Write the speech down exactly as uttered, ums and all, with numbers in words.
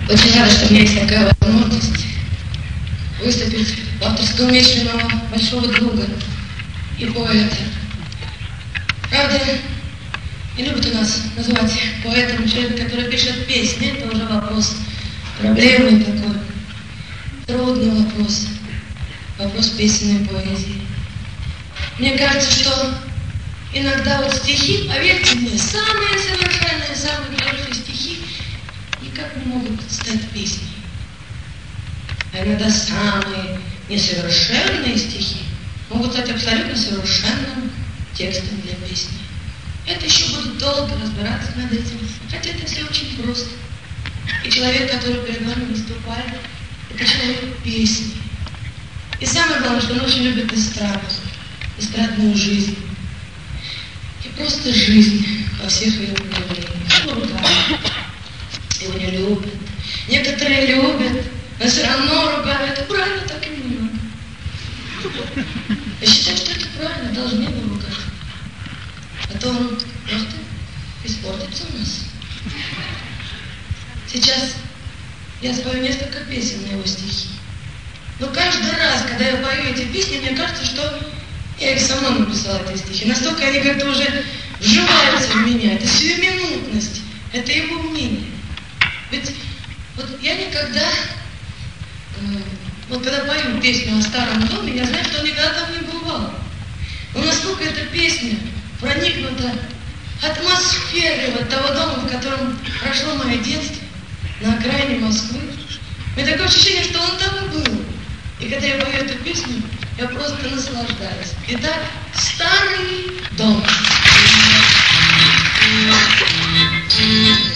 Очень рада, что у меня есть такая возможность выступить в авторском вечере моего большого друга и поэта. Правда, не любят у нас называть поэтом человека, который пишет песни. Это уже вопрос проблемный такой, трудный вопрос, вопрос песенной поэзии. Мне кажется, что иногда вот стихи, поверьте мне, самые совершенные, самые хорошие стихи никак не могут стать песней. А иногда самые несовершенные стихи могут стать абсолютно совершенным текстом для песни. Это еще будет долго разбираться над этим, хотя это все очень просто. И человек, который перед вами выступает, это человек песни. И самое главное, что он очень любит эстраду, эстрадную жизнь. И просто жизнь во всех ее проявлениях. Его ругают, его не любят. Некоторые любят, но все равно ругают. Это правильно, так и не надо. Я считаю, что это правильно, должны его ругать. А то он просто испортится у нас. Сейчас я спою несколько песен на его стихи. Но каждый раз, когда я пою эти песни, мне кажется, что я их сама написала, эти стихи. Настолько они как-то уже вживаются в меня. Это сиюминутность, это его умение. Ведь вот я никогда, вот когда пою песню о старом доме, я знаю, что он никогда там не бывал. Но насколько эта песня проникнута атмосферой вот того дома, в котором прошло мое детство, на окраине Москвы. У меня такое ощущение, что он там и был. И когда я пою эту песню, я просто наслаждаюсь. Итак, старый дом.